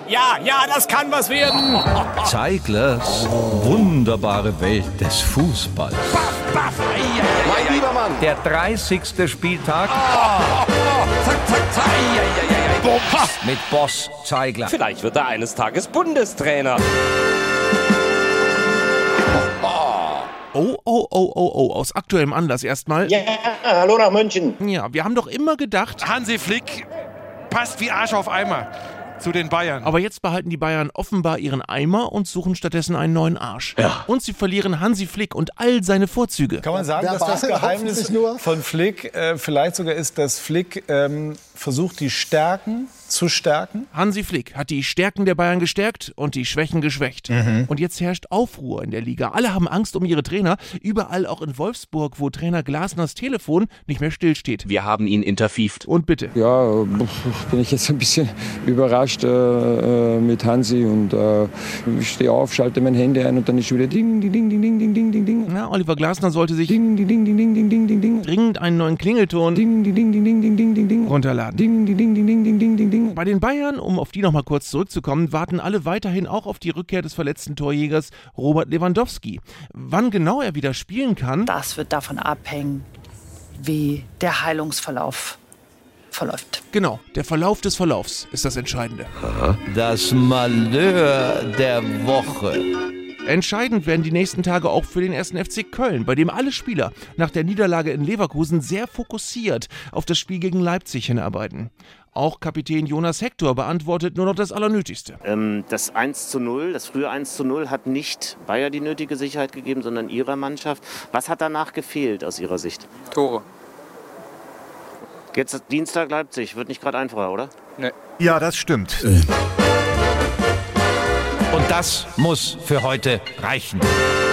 Ja, das kann was werden. Zeiglers wunderbare Welt des Fußballs. Mein lieber Mann. Der 30. Spieltag mit Boss Zeigler. Vielleicht wird er eines Tages Bundestrainer. Oh, aus aktuellem Anlass erstmal. Ja, hallo nach München. Ja, wir haben doch immer gedacht, Hansi Flick passt wie Arsch auf Eimer zu den Bayern. aber jetzt behalten die Bayern offenbar ihren Eimer und suchen stattdessen einen neuen Arsch. Ja. Und sie verlieren Hansi Flick und all seine Vorzüge. Kann man sagen, dass das Geheimnis von Flick vielleicht sogar ist, dass Flick versucht, die Stärken zu stärken? Hansi Flick hat die Stärken der Bayern gestärkt und die Schwächen geschwächt. Und jetzt herrscht Aufruhr in der Liga. Alle haben Angst um ihre Trainer. Überall, auch in Wolfsburg, wo Trainer Glasners Telefon nicht mehr stillsteht. Wir haben ihn interviewt. Und bitte. Ja, bin ich jetzt ein bisschen überrascht mit Hansi und ich stehe auf, schalte mein Handy ein und dann ist schon wieder ding, ding, ding, ding, ding, ding, ding, ding. Ja, Oliver Glasner sollte sich Ding, ding, ding, ding, ding, ding, ding, ding. dringend einen neuen Klingelton Ding, ding, ding, ding, ding, ding, ding, ding. runterladen. Ding, ding, ding, ding, ding, ding, ding, ding. Bei den Bayern, um auf die noch mal kurz zurückzukommen, warten alle weiterhin auch auf die Rückkehr des verletzten Torjägers Robert Lewandowski. Wann genau er wieder spielen kann, Das wird davon abhängen, wie der Heilungsverlauf verläuft. genau, der Verlauf des Verlaufs ist das Entscheidende. Das Malheur der Woche. Entscheidend werden die nächsten Tage auch für den 1. FC Köln, bei dem alle Spieler nach der Niederlage in Leverkusen sehr fokussiert auf das Spiel gegen Leipzig hinarbeiten. Auch Kapitän Jonas Hector beantwortet nur noch das Allernötigste. Das 1:0, das frühe 1:0 hat nicht Bayer die nötige Sicherheit gegeben, sondern ihrer Mannschaft. Was hat danach gefehlt aus Ihrer Sicht? Tore. Jetzt Dienstag Leipzig, wird nicht gerade einfacher, oder? Nee. Ja, das stimmt. Und das muss für heute reichen.